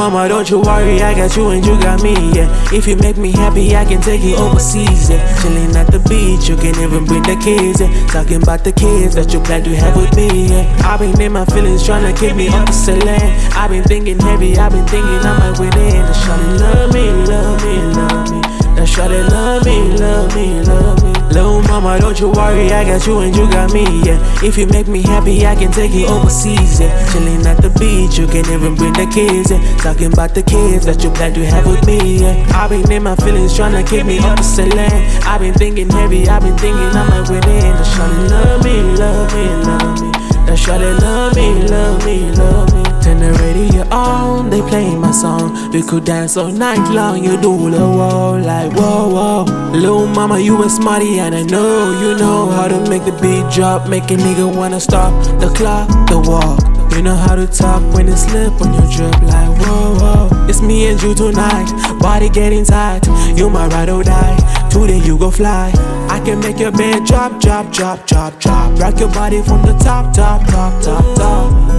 mama, don't you worry, I got you and you got me, yeah. If you make me happy, I can take you overseas, yeah. Chilling at the beach, you can even bring the kids, yeah. Talking about the kids that you plan to have with me, yeah. I've been in my feelings, trying to keep me up the ceiling. I've been thinking heavy, I've been thinking I might win in. The shawty love me, love me, love me. The shawty love me, love me, love me. Little mama, don't you worry, I got you and you got me, yeah. If you make me happy, I can take you overseas, yeah. Chilling at the beach, you can even bring the kids, yeah. Talking about the kids that you plan to have with me, yeah. I've been in my feelings, trying to keep me up the ceiling. I've been thinking heavy, I've been thinking I might win in. The shawty love me, love me, love me. The shawty love me, love me, love me. Turn the radio on, they play my song. We could dance all night long, you do the wall like whoa, whoa. Little mama, you a smarty and I know you know how to make the beat drop. Make a nigga wanna stop the clock, the walk. You know how to talk when it slip on your drip like whoa, whoa. It's me and you tonight, body getting tight. You my ride or die, today you go fly. I can make your bed drop, drop, drop, drop, drop. Rock your body from the top, top, top, top, top.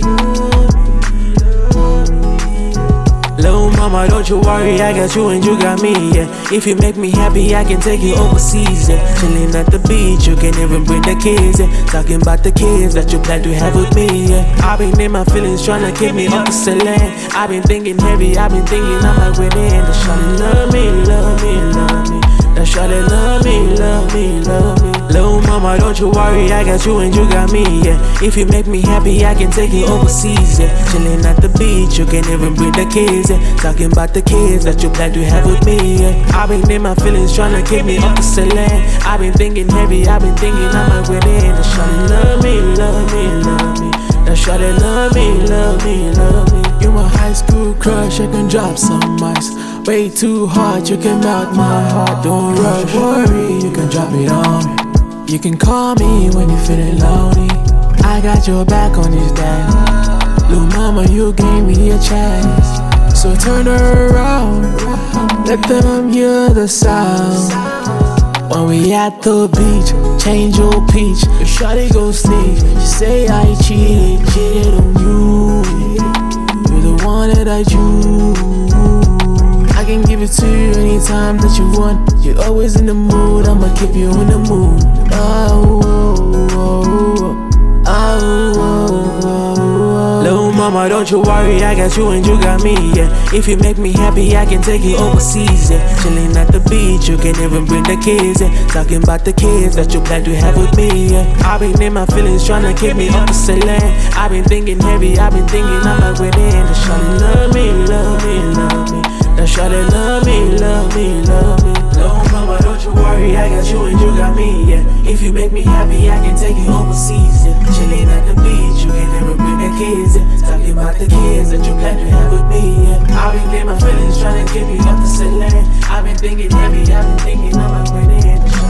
Little mama, don't you worry, I got you and you got me, yeah. If you make me happy, I can take you overseas, yeah. Chilling at the beach, you can even bring the kids, yeah. Talking about the kids that you plan to have with me, yeah. I've been in my feelings, trying to keep me up the ceiling. I've been thinking heavy, I've been thinking I might win in. The shawty love me, love me, love me. The shawty love me, love me, love me. Little mama, don't you worry, I got you and you got me, yeah. If you make me happy, I can take you overseas, yeah. Chilling at the beach, you can even bring the kids, yeah. Talking about the kids that you plan to have with me, yeah. I've been in my feelings, trying to keep me up the ceiling. I've been thinking heavy, I've been thinking I might win in. The shawty love me, love me, love me. The shawty love me, love me, love me. You my high school crush, I can drop some ice. Way too hard, you can melt my heart. Don't rush, worry, you can drop it on me. You can call me when you're feeling lonely. I got your back on this day. Little mama, you gave me a chance. So turn her around, let them hear the sound. When we at the beach, change your peach. Your shawty go sneak, she say I cheated on you. You're the one that I choose. I can give it to you anytime that you want. You're always in the mood, I'ma keep you in the mood. Oh, oh, oh, oh, oh, oh. Little mama, don't you worry, I got you and you got me, yeah. If you make me happy, I can take you overseas, yeah. Chilling at the beach, you can even bring the kids, yeah. Talking about the kids that you plan to have with me, yeah. I've been in my feelings, trying to keep me up the ceiling. I've been thinking heavy, I've been thinking I might win in. The shawty love me, love me, love me. The shawty love me, love me, love me. Little mama, don't you worry, I got you and you got me, yeah. If you make me happy, I can take you overseas, yeah. Chilling at the beach, you can never bring the kids, yeah. Talking about the kids that you plan to have with me, yeah. I've been in my feelings, trying to keep me up the ceiling. I've been thinking heavy, I've been thinking I might win in.